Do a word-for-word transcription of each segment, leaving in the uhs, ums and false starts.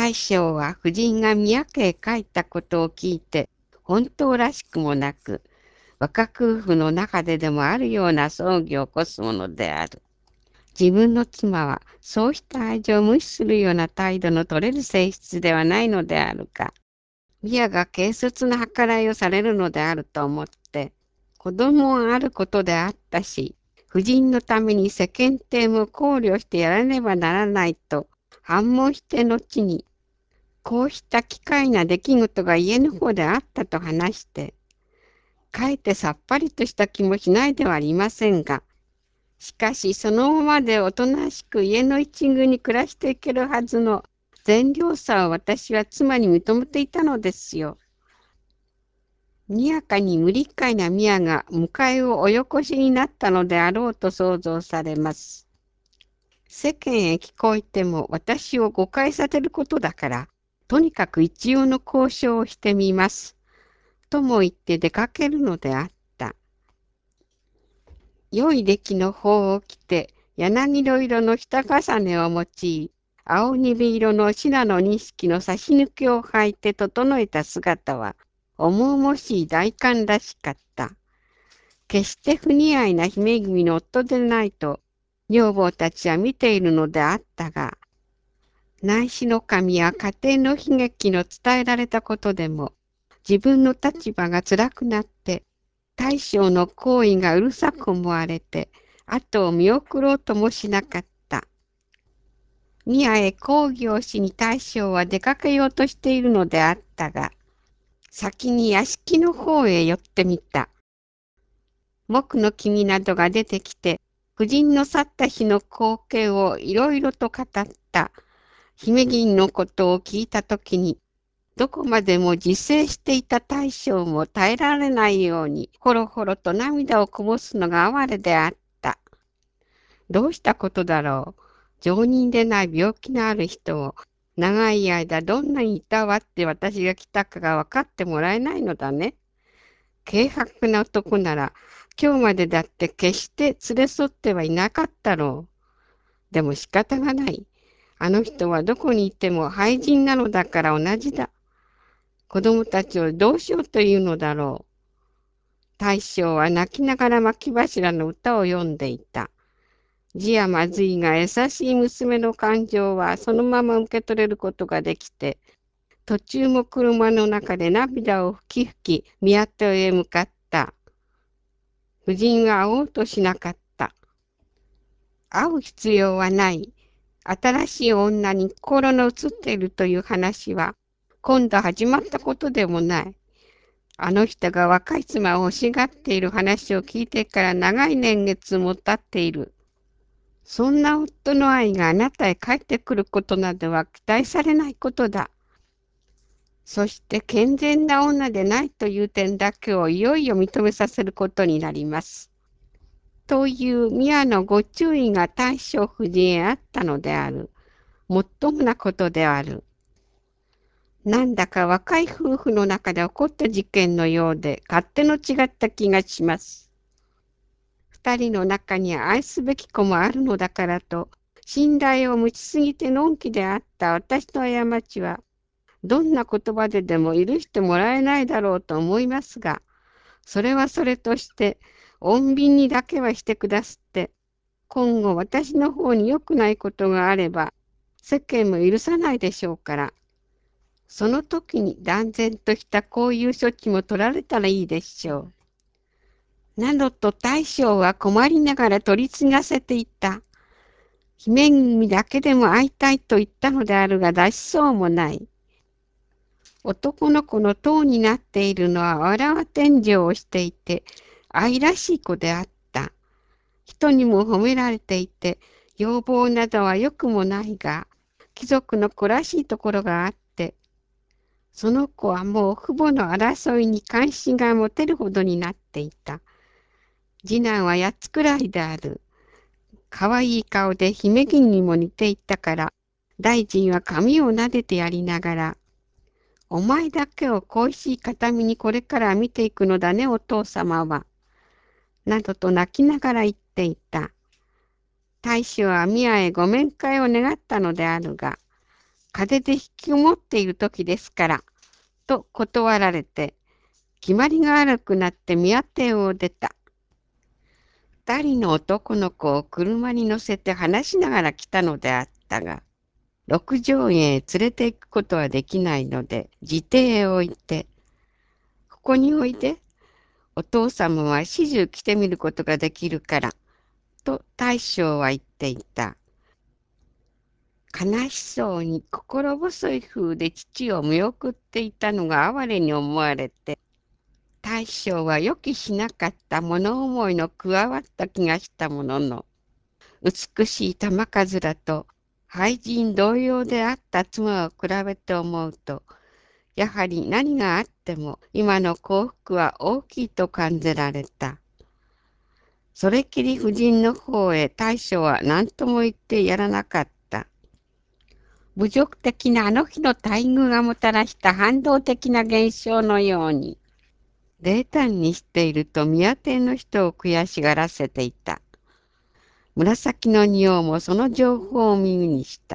大将は夫人が宮家へ帰ったことを聞いて、本当らしくもなく、若夫婦の中ででもあるような葬儀を起こすものである。自分の妻はそうした愛情を無視するような態度の取れる性質ではないのであるか。宮が軽率な計らいをされるのであると思って、子供があることであったし、夫人のために世間体も考慮してやらねばならないと反問して後に、こうした奇怪な出来事が家の方であったと話して、かえってさっぱりとした気もしないではありませんが、しかしそのままでおとなしく家の一隅に暮らしていけるはずの善良さを私は妻に認めていたのですよ。にやかに無理解な宮が迎えをおよこしになったのであろうと想像されます。世間へ聞こえても私を誤解させることだから、とにかく一応の交渉をしてみます。とも言って出かけるのであった。良い出来の方を着て、柳色色の下重ねを用い、青にび色の信濃錦の差し抜けを履いて整えた姿は、重々しい大官らしかった。決して不似合いな姫君の夫でないと、女房たちは見ているのであったが、内侍の神や家庭の悲劇の伝えられたことでも、自分の立場が辛くなって、大将の行為がうるさく思われて、後を見送ろうともしなかった。宮へ講義をしに大将は出かけようとしているのであったが、先に屋敷の方へ寄ってみた。木の君などが出てきて、夫人の去った日の光景をいろいろと語った姫君のことを聞いたときに、どこまでも自制していた大将も耐えられないように、ほろほろと涙をこぼすのが哀れであった。どうしたことだろう。常人でない病気のある人を、長い間どんなにいたわって私が来たかが分かってもらえないのだね。軽薄な男なら、今日までだって決して連れ添ってはいなかったろう。でも仕方がない。あの人はどこにいても廃人なのだから同じだ。子供たちをどうしようというのだろう。大将は泣きながら牧柱の歌を読んでいた。字はまずいが優しい娘の感情はそのまま受け取れることができて、途中も車の中で涙を吹き吹き宮戸へ向かった。夫人は会おうとしなかった。会う必要はない。新しい女に心の移っているという話は、今度始まったことでもない。あの人が若い妻を欲しがっている話を聞いてから長い年月も経っている。そんな夫の愛があなたへ帰ってくることなどは期待されないことだ。そして健全な女でないという点だけをいよいよ認めさせることになります。という宮のご注意が大将夫人へあったのである。もっともなことである。なんだか若い夫婦の中で起こった事件のようで勝手の違った気がします。二人の中には愛すべき子もあるのだからと、信頼を持ちすぎてのんきであった私の過ちは、どんな言葉ででも許してもらえないだろうと思いますが、それはそれとして、穏便にだけはしてくだすって、今後私の方に良くないことがあれば、世間も許さないでしょうから、その時に断然としたこういう処置も取られたらいいでしょう。などと大将は困りながら取り継がせていた。姫君だけでも会いたいと言ったのであるが出しそうもない。男の子の塔になっているのはわらわ天井をしていて愛らしい子であった。人にも褒められていて要望などはよくもないが貴族の子らしいところがあってその子はもう父母の争いに関心が持てるほどになっていた。次男はやつくらいである。かわいい顔で姫君にも似ていたから大臣は髪を撫でてやりながらお前だけを恋しい形見にこれから見ていくのだね、お父様は。などと泣きながら言っていた。大将は宮へご面会を願ったのであるが、 風邪で引きこもっている時ですから、と断られて、決まりが悪くなって宮邸を出た。二人の男の子を車に乗せて話しながら来たのであったが、六条院へ連れて行くことはできないので、自邸へ置いて、ここにおいで、お父様は始終来てみることができるから、と大将は言っていた。悲しそうに心細い風で父を見送っていたのが哀れに思われて、大将は予期しなかった物思いの加わった気がしたものの、美しい玉かずらと俳人同様であった妻を比べて思うと、やはり何があっても今の幸福は大きいと感じられた。それきり夫人の方へ大将は何とも言ってやらなかった。侮辱的なあの日の待遇がもたらした反動的な現象のように、冷淡にしていると宮邸の人を悔しがらせていた。紫の仁王もその情報を耳にした。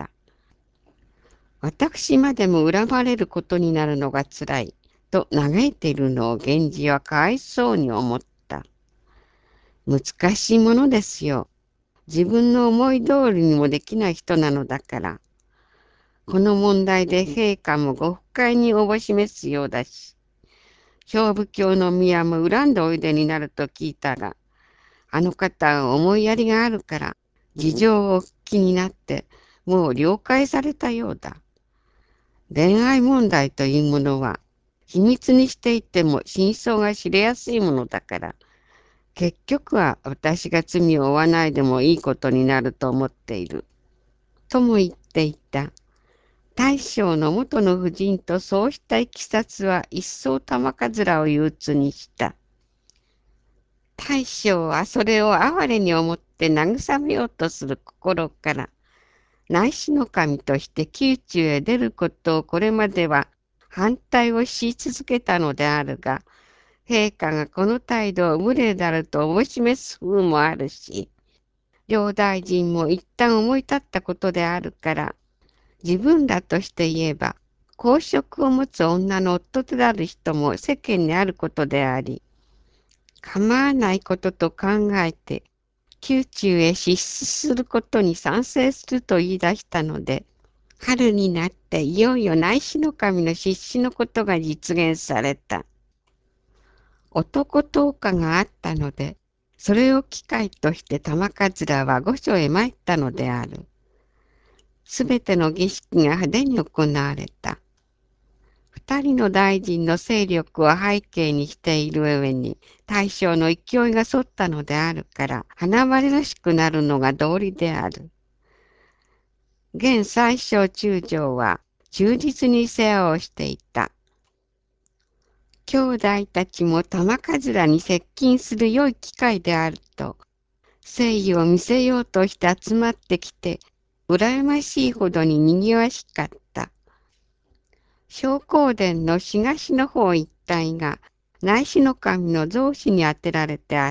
私までも恨まれることになるのがつらい、と嘆いているのを源氏はかわいそうに思った。難しいものですよ。自分の思い通りにもできない人なのだから。この問題で陛下もご不快におぼしめすようだし、兵部卿の宮も恨んでおいでになると聞いたが、あの方は思いやりがあるから、事情をお聞きになって、もう了解されたようだ。恋愛問題というものは、秘密にしていても真相が知れやすいものだから、結局は私が罪を負わないでもいいことになると思っている。とも言っていた。大将の元の夫人とそうしたいきさつは一層玉かずらを憂鬱にした。大将はそれを哀れに思って慰めようとする心から、内侍の神として宮中へ出ることをこれまでは反対をし続けたのであるが、陛下がこの態度を無礼であると思い示す風もあるし、両大臣も一旦思い立ったことであるから、自分らとして言えば、公職を持つ女の夫となる人も世間にあることであり、構わないことと考えて、宮中へ支出することに賛成すると言い出したので、春になっていよいよ内侍の神の出資のことが実現された。男十日があったので、それを機会として玉桂は御所へ参ったのである。すべての儀式が派手に行われた。二人の大臣の勢力を背景にしている上に、大将の勢いが沿ったのであるから、華々しくなるのが道理である。現宰相中将は忠実に世話をしていた。兄弟たちも玉かずらに接近する良い機会であると、誠意を見せようとして集まってきて、羨ましいほどに賑わしかった。昇光殿の東の方一帯が内侍の神の増子に当てられてあった。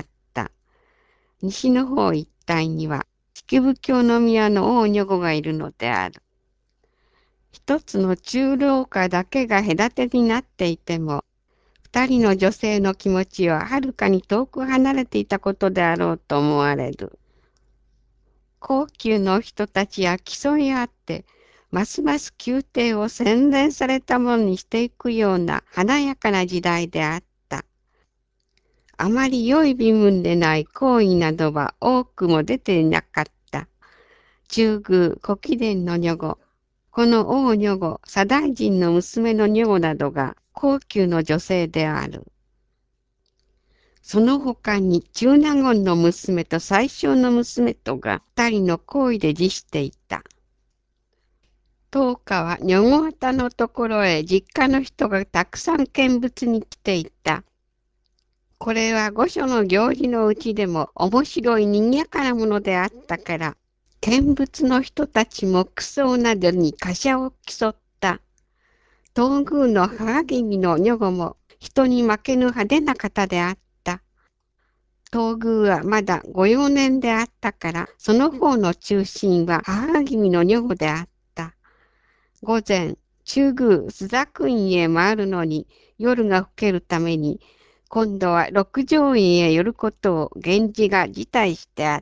西の方一帯には式部京宮の大女子がいるのである。一つの中廊下だけが隔てになっていても、二人の女性の気持ちははるかに遠く離れていたことであろうと思われる。高級の人たちや競い合って、ますます宮廷を洗練されたものにしていくような華やかな時代であった。あまり良い身分でない行為などは多くも出ていなかった。中宮、古貴殿の女子、この王女子、左大臣の娘の女子などが高級の女性である。その他に中納言の娘と宰相の娘とが二人の行為で辞していた。十日は女子方のところへ実家の人がたくさん見物に来ていた。これは御所の行事のうちでも面白い賑やかなものであったから、見物の人たちも服装などに貨車を競った。東宮の母君の女子も人に負けぬ派手な方であった。東宮はまだご幼年であったから、その方の中心は母君の女子であった。 午前、中宮朱雀院へ回るのに夜が更けるために、今度は六条院へ寄ることを源氏が辞退してあった。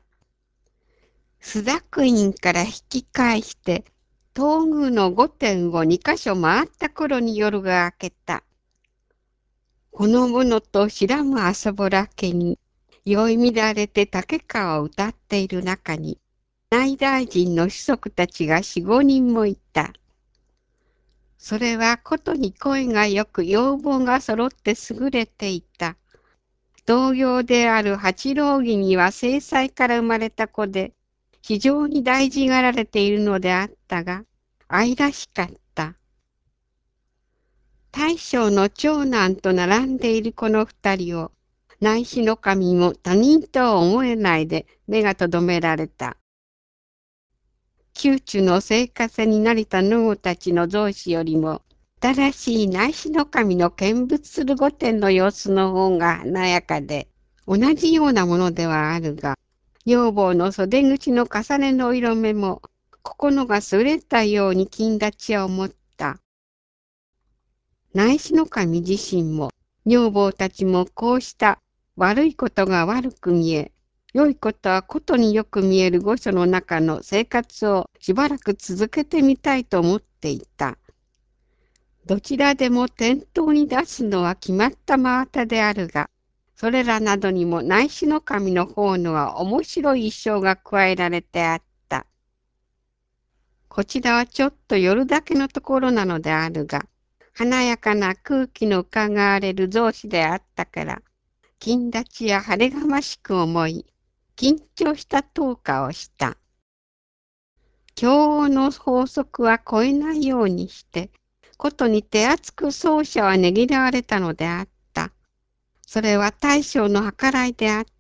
朱雀院から引き返して、東宮の御殿を二箇所回った頃に夜が明けた。ほのぼのと白む遊ぼら家に、酔い乱れて竹川を歌っている中に、内大臣の子息たちが四五人もいた。それはことに声がよく容貌が揃って優れていた。同業である八郎儀には正妻から生まれた子で、非常に大事がられているのであったが、愛らしかった。大将の長男と並んでいるこの二人を、内侍の神も他人とは思えないで目がとどめられた。宮中の生活に慣れた農夫たちの増子よりも、新しい内侍の神の見物する御殿の様子の方が華やかで、同じようなものではあるが、女房の袖口の重ねの色目も、心がすれたように金立ちを持った。内侍の神自身も、女房たちもこうした悪いことが悪く見え、良いことはことによく見える御所の中の生活をしばらく続けてみたいと思っていた。どちらでも店頭に出すのは決まった真綿であるが、それらなどにも内侍の神の方のは面白い一生が加えられてあった。こちらはちょっと夜だけのところなのであるが、華やかな空気の伺われる造紙であったから、金立ちや晴れがましく思い、緊張した灯火をした。今日の法則は超えないようにして、ことに手厚く奏者はねぎらわれたのであった。それは大将の計らいであっ